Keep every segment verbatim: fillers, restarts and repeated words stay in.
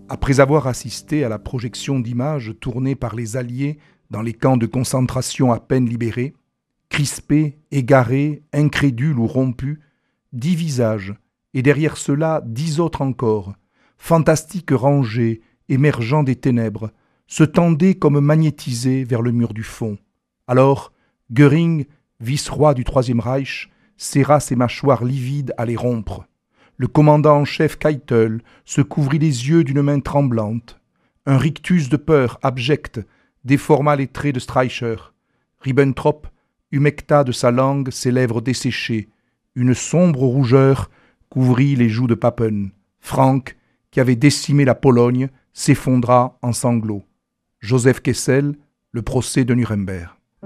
Après avoir assisté à la projection d'images tournées par les Alliés dans les camps de concentration à peine libérés, crispés, égarés, incrédules ou rompus, dix visages, et derrière cela dix autres encore, fantastiques rangées, émergeant des ténèbres, se tendaient comme magnétisés vers le mur du fond. Alors, Göring, vice-roi du Troisième Reich, serra ses mâchoires livides à les rompre. Le commandant en chef Keitel se couvrit les yeux d'une main tremblante. Un rictus de peur abjecte déforma les traits de Streicher. Ribbentrop humecta de sa langue ses lèvres desséchées. Une sombre rougeur couvrit les joues de Papen. Frank, qui avait décimé la Pologne, s'effondra en sanglots. Joseph Kessel, le procès de Nuremberg.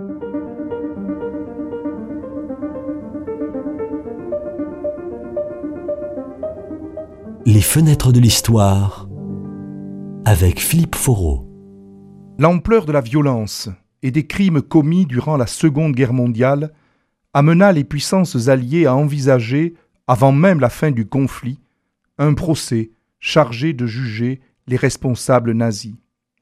Les fenêtres de l'histoire avec Philippe Foreau. L'ampleur de la violence et des crimes commis durant la Seconde Guerre mondiale amena les puissances alliées à envisager, avant même la fin du conflit, un procès chargé de juger les responsables nazis.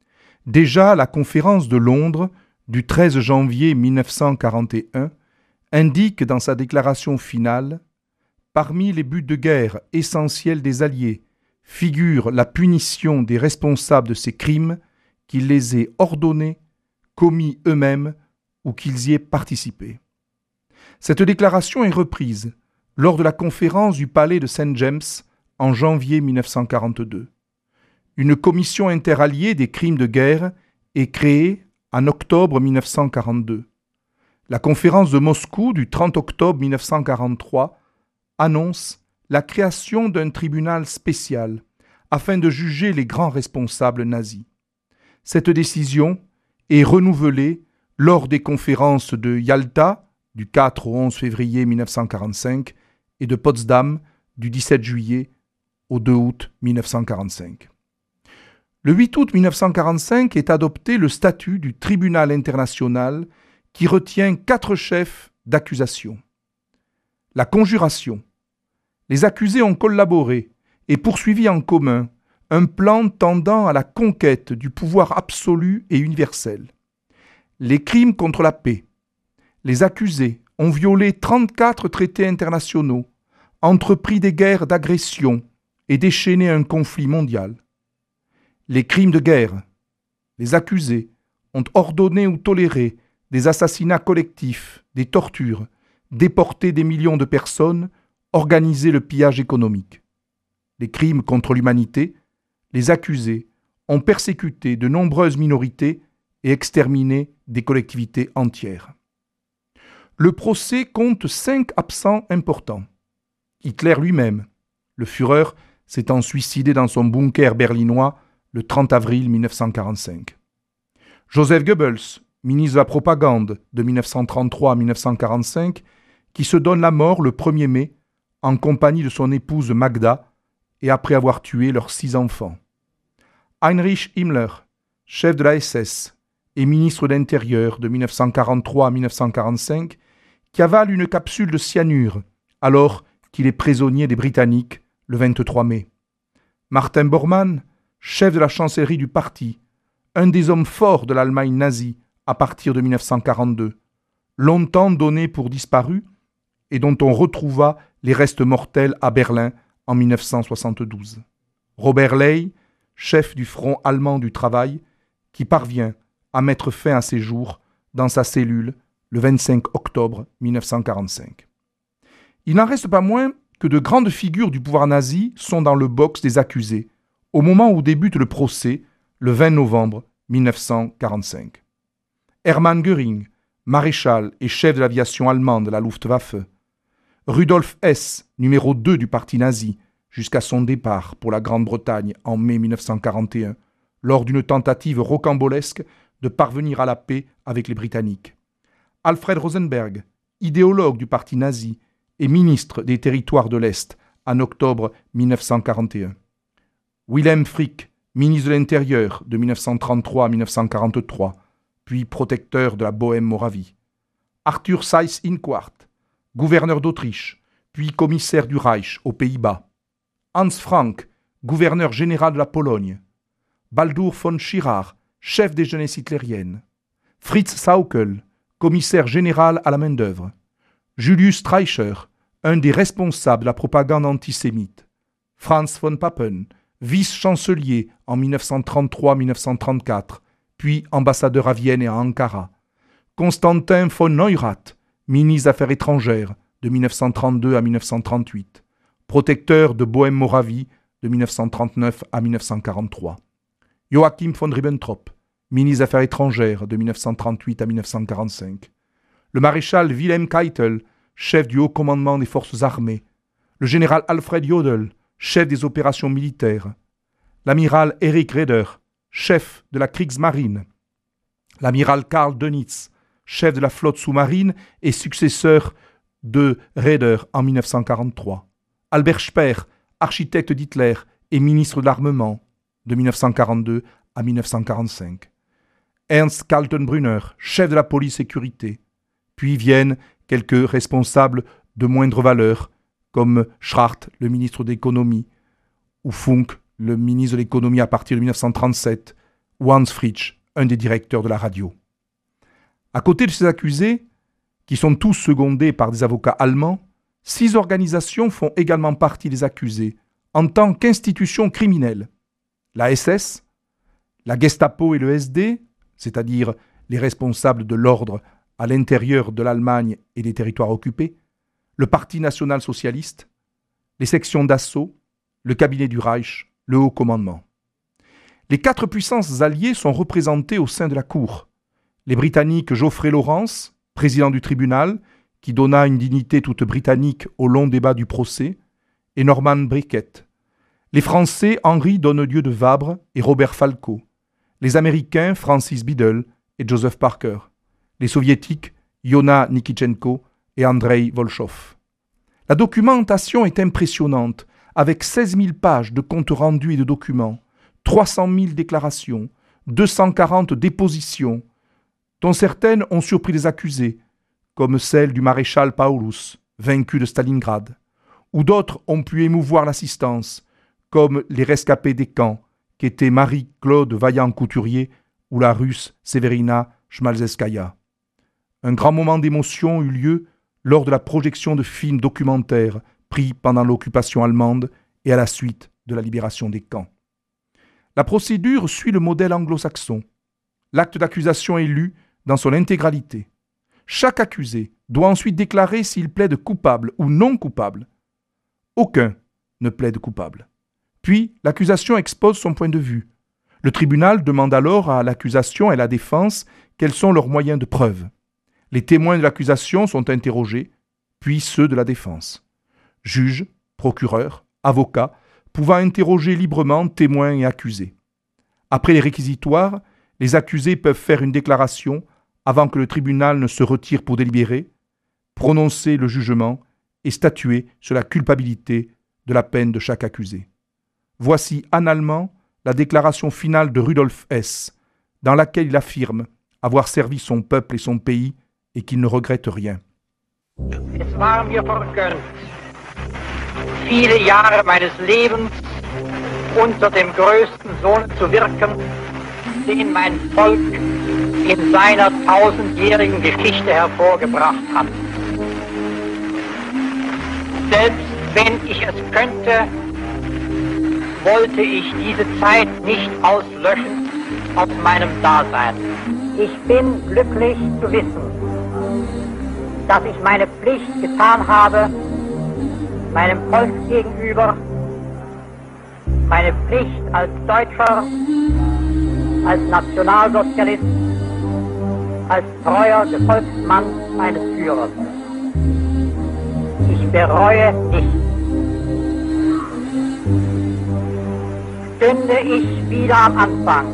Déjà, la conférence de Londres du treize janvier mille neuf cent quarante et un indique dans sa déclaration finale: parmi les buts de guerre essentiels des Alliés figure la punition des responsables de ces crimes, qu'ils les aient ordonnés, commis eux-mêmes ou qu'ils y aient participé. Cette déclaration est reprise lors de la conférence du palais de Saint James en janvier mille neuf cent quarante-deux. Une commission interalliée des crimes de guerre est créée en octobre mille neuf cent quarante-deux. La conférence de Moscou du trente octobre mille neuf cent quarante-trois annonce la création d'un tribunal spécial afin de juger les grands responsables nazis. Cette décision est renouvelée lors des conférences de Yalta du quatre au onze février mille neuf cent quarante-cinq et de Potsdam du dix-sept juillet au deux août mille neuf cent quarante-cinq. Le huit août mille neuf cent quarante-cinq est adopté le statut du tribunal international qui retient quatre chefs d'accusation. La conjuration. Les accusés ont collaboré et poursuivi en commun un plan tendant à la conquête du pouvoir absolu et universel. Les crimes contre la paix. Les accusés ont violé trente-quatre traités internationaux, entrepris des guerres d'agression et déchaîné un conflit mondial. Les crimes de guerre. Les accusés ont ordonné ou toléré des assassinats collectifs, des tortures, déporté des millions de personnes, organisé le pillage économique. Les crimes contre l'humanité. Les accusés ont persécuté de nombreuses minorités et exterminé des collectivités entières. Le procès compte cinq absents importants. Hitler lui-même. Le Führer s'étant suicidé dans son bunker berlinois le trente avril mille neuf cent quarante-cinq. Joseph Goebbels, ministre de la Propagande de mille neuf cent trente-trois à mille neuf cent quarante-cinq, qui se donne la mort le premier mai en compagnie de son épouse Magda et après avoir tué leurs six enfants. Heinrich Himmler, chef de la S S et ministre de l'Intérieur de mille neuf cent quarante-trois à mille neuf cent quarante-cinq, qui avale une capsule de cyanure alors qu'il est prisonnier des Britanniques le vingt-trois mai. Martin Bormann, chef de la chancellerie du parti, un des hommes forts de l'Allemagne nazie à partir de mille neuf cent quarante-deux, longtemps donné pour disparu et dont on retrouva les restes mortels à Berlin en mille neuf cent soixante-douze. Robert Ley, chef du Front allemand du travail, qui parvient à mettre fin à ses jours dans sa cellule le vingt-cinq octobre mille neuf cent quarante-cinq. Il n'en reste pas moins que de grandes figures du pouvoir nazi sont dans le box des accusés au moment où débute le procès le vingt novembre mille neuf cent quarante-cinq. Hermann Göring, maréchal et chef de l'aviation allemande de la Luftwaffe. Rudolf Hess, numéro deux du parti nazi, jusqu'à son départ pour la Grande-Bretagne en mai mille neuf cent quarante et un, lors d'une tentative rocambolesque de parvenir à la paix avec les Britanniques. Alfred Rosenberg, idéologue du parti nazi et ministre des Territoires de l'Est en octobre mille neuf cent quarante et un. Wilhelm Frick, ministre de l'Intérieur de mille neuf cent trente-trois à mille neuf cent quarante-trois, puis protecteur de la Bohême-Moravie. Arthur Seyss-Inquart, gouverneur d'Autriche, puis commissaire du Reich aux Pays-Bas. Hans Frank, gouverneur général de la Pologne, Baldur von Schirach, chef des jeunesses hitlériennes, Fritz Sauckel, commissaire général à la main-d'œuvre, Julius Streicher, un des responsables de la propagande antisémite, Franz von Papen, vice-chancelier en mille neuf cent trente-trois à mille neuf cent trente-quatre, puis ambassadeur à Vienne et à Ankara, Constantin von Neurath, ministre des Affaires étrangères de mille neuf cent trente-deux à mille neuf cent trente-huit, protecteur de Bohême-Moravie de mille neuf cent trente-neuf à mille neuf cent quarante-trois, Joachim von Ribbentrop, ministre des Affaires étrangères de mille neuf cent trente-huit à mille neuf cent quarante-cinq, le maréchal Wilhelm Keitel, chef du haut commandement des forces armées, le général Alfred Jodl, chef des opérations militaires, l'amiral Erich Raeder, chef de la Kriegsmarine, l'amiral Karl Dönitz, chef de la flotte sous-marine et successeur de Raeder en mille neuf cent quarante-trois, Albert Speer, architecte d'Hitler et ministre de l'Armement de mille neuf cent quarante-deux à mille neuf cent quarante-cinq, Ernst Kaltenbrunner, chef de la police sécurité, puis viennent quelques responsables de moindre valeur, comme Schracht, le ministre de l'économie, ou Funk, le ministre de l'économie à partir de mille neuf cent trente-sept, ou Hans Fritsch, un des directeurs de la radio. À côté de ces accusés, qui sont tous secondés par des avocats allemands, six organisations font également partie des accusés en tant qu'institutions criminelles. La S S, la Gestapo et le S D, c'est-à-dire les responsables de l'ordre à l'intérieur de l'Allemagne et des territoires occupés, le Parti national-socialiste, les sections d'assaut, le cabinet du Reich, le haut commandement. Les quatre puissances alliées sont représentées au sein de la Cour. Les Britanniques Geoffrey Lawrence, président du tribunal, qui donna une dignité toute britannique au long débat du procès, et Norman Briquet. Les Français Henri Donnedieu de Vabre et Robert Falco. Les Américains Francis Biddle et Joseph Parker. Les Soviétiques Yona Nikitchenko et Andrei Volchov. La documentation est impressionnante, avec seize mille pages de comptes rendus et de documents, trois cent mille déclarations, deux cent quarante dépositions, dont certaines ont surpris les accusés, comme celle du maréchal Paulus, vaincu de Stalingrad, ou d'autres ont pu émouvoir l'assistance, comme les rescapés des camps, qu'étaient Marie-Claude Vaillant-Couturier ou la Russe Severina Schmalzeskaya. Un grand moment d'émotion eut lieu lors de la projection de films documentaires pris pendant l'occupation allemande et à la suite de la libération des camps. La procédure suit le modèle anglo-saxon. L'acte d'accusation est lu dans son intégralité. Chaque accusé doit ensuite déclarer s'il plaide coupable ou non coupable. Aucun ne plaide coupable. Puis, l'accusation expose son point de vue. Le tribunal demande alors à l'accusation et à la défense quels sont leurs moyens de preuve. Les témoins de l'accusation sont interrogés, puis ceux de la défense. Juges, procureurs, avocats, pouvant interroger librement témoins et accusés. Après les réquisitoires, les accusés peuvent faire une déclaration avant que le tribunal ne se retire pour délibérer, prononcer le jugement et statuer sur la culpabilité de la peine de chaque accusé. Voici en allemand la déclaration finale de Rudolf Hess, dans laquelle il affirme avoir servi son peuple et son pays et qu'il ne regrette rien. Es war mir vergönnt, viele Jahre meines Lebens unter dem größten Sohn zu wirken, den mein Volk in seiner tausendjährigen Geschichte hervorgebracht hat. Selbst wenn ich es könnte, wollte ich diese Zeit nicht auslöschen aus meinem Dasein. Ich bin glücklich zu wissen, dass ich meine Pflicht getan habe, meinem Volk gegenüber, meine Pflicht als Deutscher, als Nationalsozialist, als treuer Gefolgsmann meines Führers. Ich bereue nichts. Stünde ich wieder am Anfang,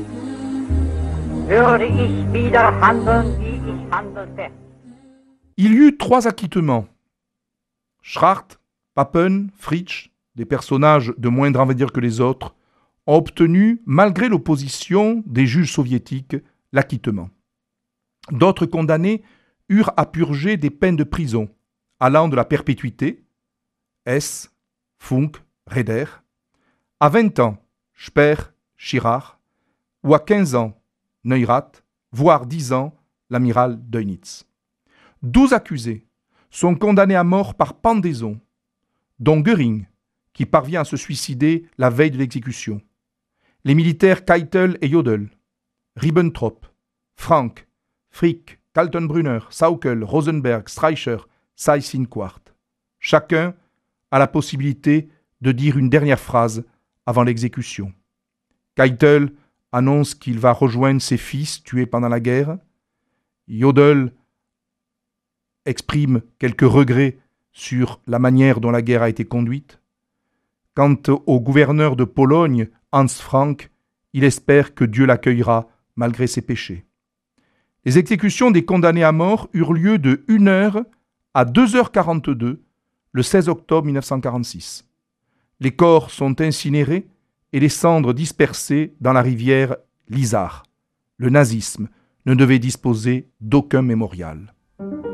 würde ich wieder handeln, wie ich handelte. Il y eut trois acquittements. Schracht, Papen, Fritsch, des personnages de moindre envergure que les autres, ont obtenu, malgré l'opposition des juges soviétiques, l'acquittement. D'autres condamnés eurent à purger des peines de prison, allant de la perpétuité, Hess, Funk, Raeder, à vingt ans, Speer, Schirach, ou à quinze ans, Neurath, voire dix ans, l'amiral Dönitz. Douze accusés sont condamnés à mort par pendaison, dont Göring, qui parvient à se suicider la veille de l'exécution. Les militaires Keitel et Jodl, Ribbentrop, Frank, Frick, Kaltenbrunner, Sauckel, Rosenberg, Streicher, Seyss-Inquart. Chacun a la possibilité de dire une dernière phrase avant l'exécution. Keitel annonce qu'il va rejoindre ses fils tués pendant la guerre. Jodl exprime quelques regrets sur la manière dont la guerre a été conduite. Quant au gouverneur de Pologne, Hans Frank, il espère que Dieu l'accueillera malgré ses péchés. Les exécutions des condamnés à mort eurent lieu de une heure à deux heures quarante-deux le seize octobre mille neuf cent quarante-six. Les corps sont incinérés et les cendres dispersées dans la rivière Lizar. Le nazisme ne devait disposer d'aucun mémorial.